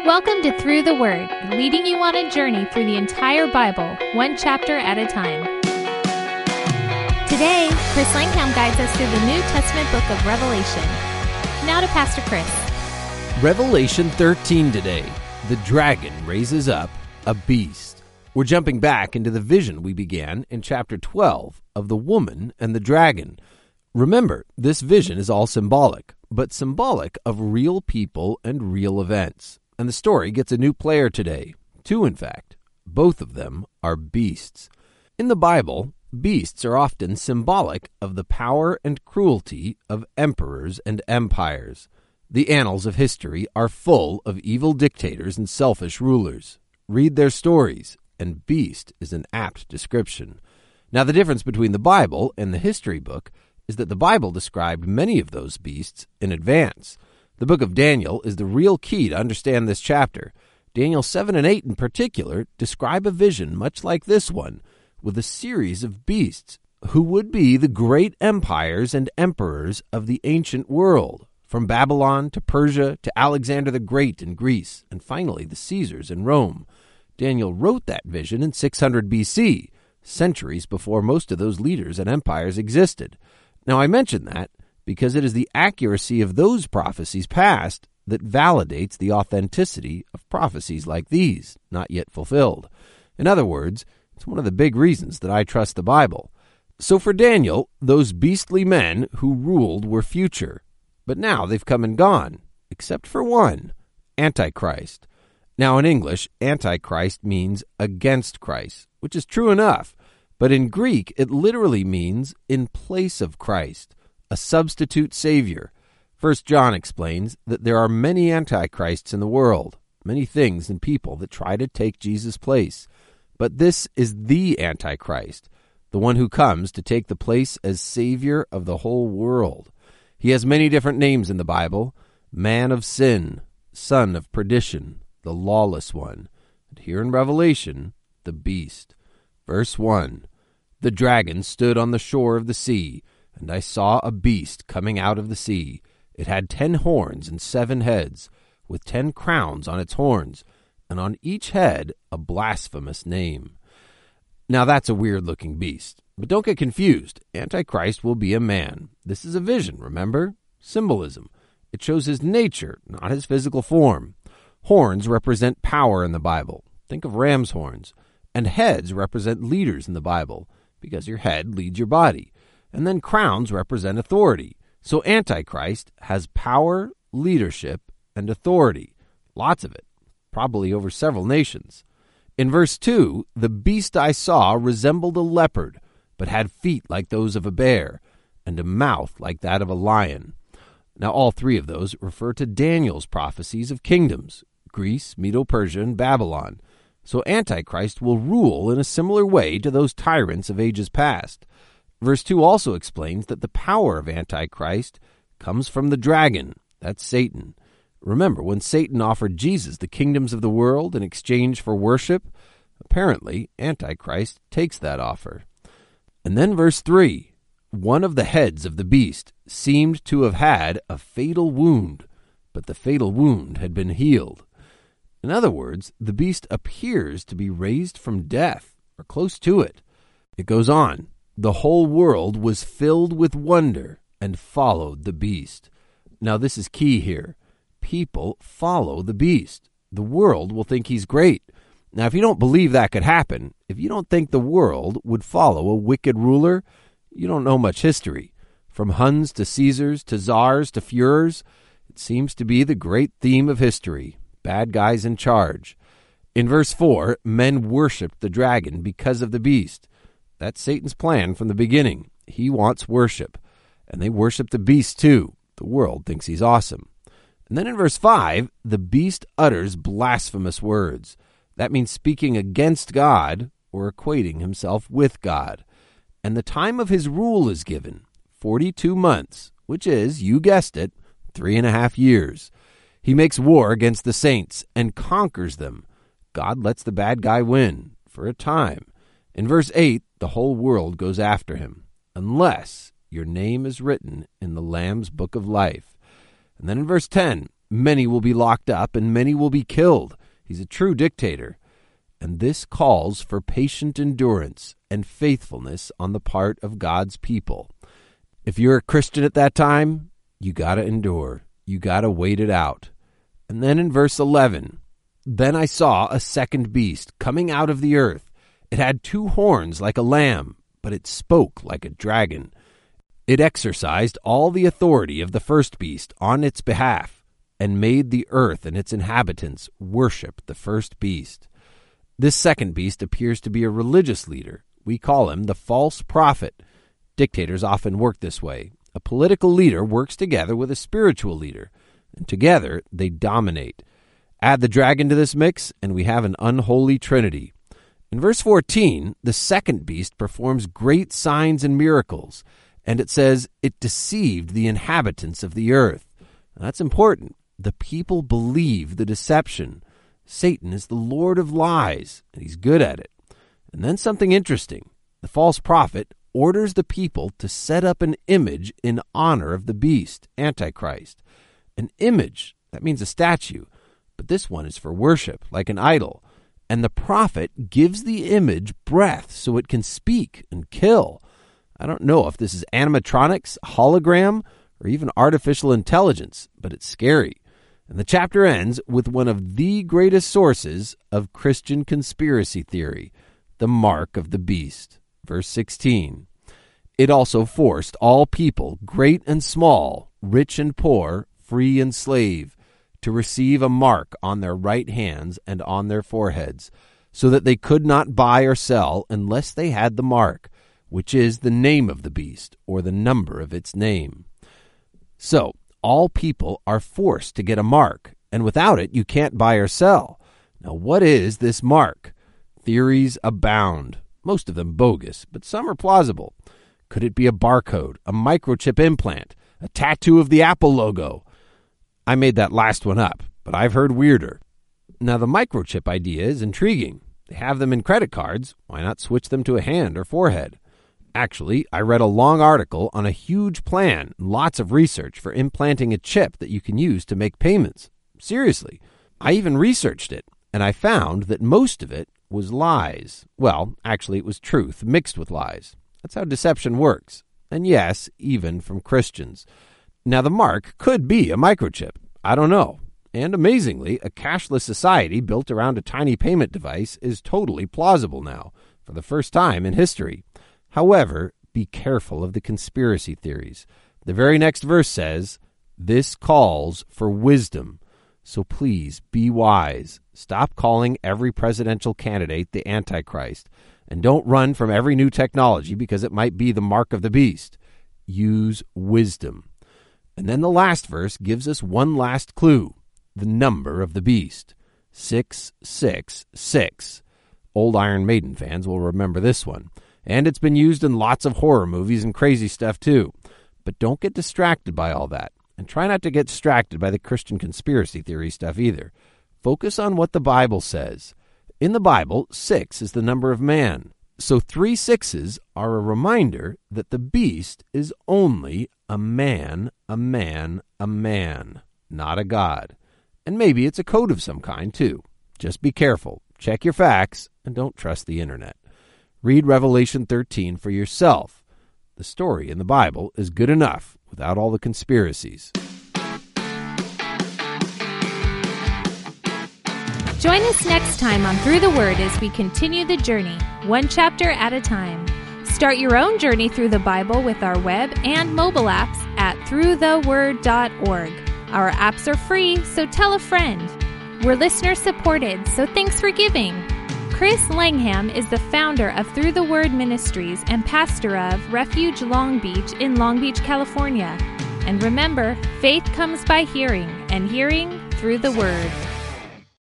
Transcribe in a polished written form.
Welcome to Through the Word, leading you on a journey through the entire Bible, one chapter at a time. Today, Chris Langkamp guides us through the New Testament book of Revelation. Now to Pastor Chris. Revelation 13 today. The dragon raises up a beast. We're jumping back into the vision we began in chapter 12 of the woman and the dragon. Remember, this vision is all symbolic, but symbolic of real people and real events. And the story gets a new player today. Two, in fact. Both of them are beasts. In the Bible, beasts are often symbolic of the power and cruelty of emperors and empires. The annals of history are full of evil dictators and selfish rulers. Read their stories, and beast is an apt description. Now, the difference between the Bible and the history book is that the Bible described many of those beasts in advance. The book of Daniel is the real key to understand this chapter. Daniel 7 and 8 in particular describe a vision much like this one, with a series of beasts who would be the great empires and emperors of the ancient world, from Babylon to Persia to Alexander the Great in Greece, and finally the Caesars in Rome. Daniel wrote that vision in 600 BC, centuries before most of those leaders and empires existed. Now, I mention that because it is the accuracy of those prophecies past that validates the authenticity of prophecies like these, not yet fulfilled. In other words, it's one of the big reasons that I trust the Bible. So for Daniel, those beastly men who ruled were future. But now they've come and gone, except for one, Antichrist. Now in English, Antichrist means against Christ, which is true enough. But in Greek, it literally means in place of Christ, a substitute savior. 1 John explains that there are many antichrists in the world, many things and people that try to take Jesus' place. But this is the Antichrist, the one who comes to take the place as savior of the whole world. He has many different names in the Bible: man of sin, son of perdition, the lawless one. And here in Revelation, the beast. Verse 1, the dragon stood on the shore of the sea, and I saw a beast coming out of the sea. It had 10 horns and 7 heads, with 10 crowns on its horns, and on each head a blasphemous name. Now that's a weird-looking beast. But don't get confused. Antichrist will be a man. This is a vision, remember? Symbolism. It shows his nature, not his physical form. Horns represent power in the Bible. Think of ram's horns. And heads represent leaders in the Bible, because your head leads your body. And then crowns represent authority. So Antichrist has power, leadership, and authority. Lots of it, probably over several nations. In verse 2, the beast I saw resembled a leopard, but had feet like those of a bear, and a mouth like that of a lion. Now all three of those refer to Daniel's prophecies of kingdoms: Greece, Medo-Persia, and Babylon. So Antichrist will rule in a similar way to those tyrants of ages past. Verse 2 also explains that the power of Antichrist comes from the dragon. That's Satan. Remember, when Satan offered Jesus the kingdoms of the world in exchange for worship, apparently Antichrist takes that offer. And then verse 3, one of the heads of the beast seemed to have had a fatal wound, but the fatal wound had been healed. In other words, the beast appears to be raised from death, or close to it. It goes on. The whole world was filled with wonder and followed the beast. Now this is key here. People follow the beast. The world will think he's great. Now if you don't believe that could happen, if you don't think the world would follow a wicked ruler, you don't know much history. From Huns to Caesars to czars to Führers, it seems to be the great theme of history. Bad guys in charge. In verse 4, men worshipped the dragon because of the beast. That's Satan's plan from the beginning. He wants worship. And they worship the beast too. The world thinks he's awesome. And then in verse 5, the beast utters blasphemous words. That means speaking against God or equating himself with God. And the time of his rule is given, 42 months, which is, you guessed it, 3.5 years. He makes war against the saints and conquers them. God lets the bad guy win for a time. In verse 8, the whole world goes after him, unless your name is written in the Lamb's book of life. And then in verse 10, Many will be locked up and many will be killed. He's a true dictator. And this calls for patient endurance and faithfulness on the part of God's people. If you're a Christian at that time, you got to endure. You got to wait it out. And then in verse 11, then I saw a second beast coming out of the earth. It had 2 horns like a lamb, but it spoke like a dragon. It exercised all the authority of the first beast on its behalf, and made the earth and its inhabitants worship the first beast. This second beast appears to be a religious leader. We call him the false prophet. Dictators often work this way. A political leader works together with a spiritual leader, and together they dominate. Add the dragon to this mix, and we have an unholy trinity. In verse 14, the second beast performs great signs and miracles, and it says it deceived the inhabitants of the earth. That's important. The people believe the deception. Satan is the Lord of lies, and he's good at it. And then something interesting. The false prophet orders the people to set up an image in honor of the beast, Antichrist. An image, that means a statue, but this one is for worship, like an idol. And the prophet gives the image breath so it can speak and kill. I don't know if this is animatronics, hologram, or even artificial intelligence, but it's scary. And the chapter ends with one of the greatest sources of Christian conspiracy theory, the mark of the beast. Verse 16. It also forced all people, great and small, rich and poor, free and slave, to receive a mark on their right hands and on their foreheads, so that they could not buy or sell unless they had the mark, which is the name of the beast, or the number of its name. So, all people are forced to get a mark, and without it, you can't buy or sell. Now, what is this mark? Theories abound, most of them bogus, but some are plausible. Could it be a barcode, a microchip implant, a tattoo of the Apple logo? I made that last one up, but I've heard weirder. Now, the microchip idea is intriguing. They have them in credit cards. Why not switch them to a hand or forehead? Actually, I read a long article on a huge plan, lots of research for implanting a chip that you can use to make payments. Seriously, I even researched it, and I found that most of it was lies. Well, actually, it was truth mixed with lies. That's how deception works. And yes, even from Christians. Now, the mark could be a microchip. I don't know. And amazingly, a cashless society built around a tiny payment device is totally plausible now, for the first time in history. However, be careful of the conspiracy theories. The very next verse says, this calls for wisdom. So please be wise. Stop calling every presidential candidate the Antichrist. And don't run from every new technology because it might be the mark of the beast. Use wisdom. And then the last verse gives us one last clue. The number of the beast. 666. Old Iron Maiden fans will remember this one. And it's been used in lots of horror movies and crazy stuff too. But don't get distracted by all that. And try not to get distracted by the Christian conspiracy theory stuff either. Focus on what the Bible says. In the Bible, 6 is the number of man. So 3 6s are a reminder that the beast is only a man, not a god. And maybe it's a code of some kind too. Just be careful. Check your facts and don't trust the internet. Read Revelation 13 for yourself. The story in the Bible is good enough without all the conspiracies. Join us next time on Through the Word as we continue the journey, one chapter at a time. Start your own journey through the Bible with our web and mobile apps at throughtheword.org. Our apps are free, so tell a friend. We're listener-supported, so thanks for giving. Chris Langham is the founder of Through the Word Ministries and pastor of Refuge Long Beach in Long Beach, California. And remember, faith comes by hearing, and hearing through the Word.